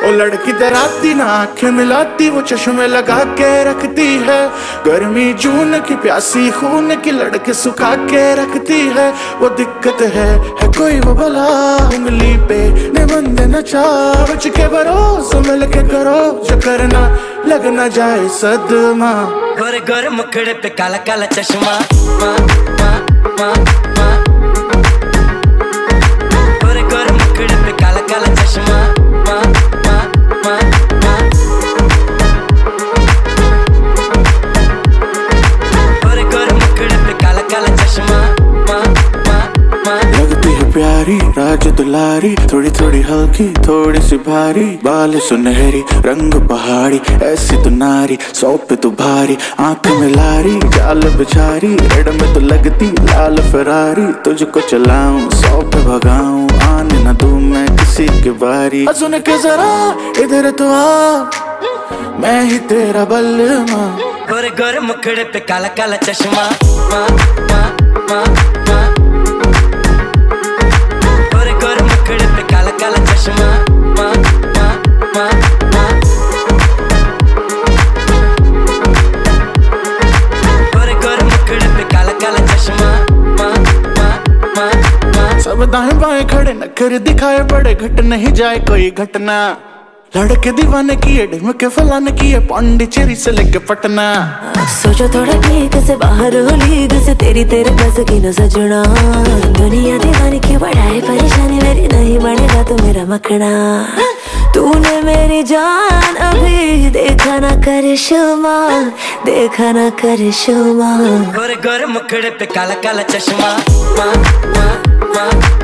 ओ लड़की डराती ना आंखें मिलाती, वो चश्मे लगा के रखती है। गर्मी जून की प्यासी खून की लड़के सुखा के रखती है। वो दिक्कत है कोई वो भला उंगली पे निबंध नचा, बच के भरोसे मिल के करो जो करना, लग ना जाए सदमा। गोरे गोरे मुखड़े पे काला काला चश्मा, गोरे गोरे मुखड़े पे काला काला चश्मा, गोरे गोरे मुखड़े पे काला काला चश्मा। लगती है प्यारी राज दुलारी, थोड़ी थोड़ी हल्की थोड़ी सी भारी, बाल सुनहरी रंग पहाड़ी, ऐसी तो नारी 100 पे तो भारी। आंख में लारी जाल बिछारी, रेड में तो लगती लाल फरारी। तुझको चलाऊं 100 पे भगाऊं, आने ना दूं मैं किसी की बारी। सुन के जरा इधर तो आ, मैं ही तेरा बल्लमा। गोरे गोरे मुखड़े पे काला काला चश्मा, गोरे गोरे मुखड़े पे काला काला चश्मा, गोरे गोरे मुखड़े पे काला काला चश्मा। सब दाएं बाएं खड़े नखरे दिखाए बड़े, घट नहीं जाए कोई घटना। लड़के दीवाने किए ढिम के फलाने किए, पांडिचेरी से लेके पटना। सोचो थोड़ा ठीक से बाहर हो लीग से, तेरी तेरे बस की न सजना। दुनिया दीवाने की बढ़ाए परेशानी, मेरी नहीं बढ़ेगा तो मेरा मखना। तूने मेरी जान अभी देखा ना करिश्मा, देखा ना करिश्मा। गोरे गोरे मुखड़े पे काला काला चश्मा।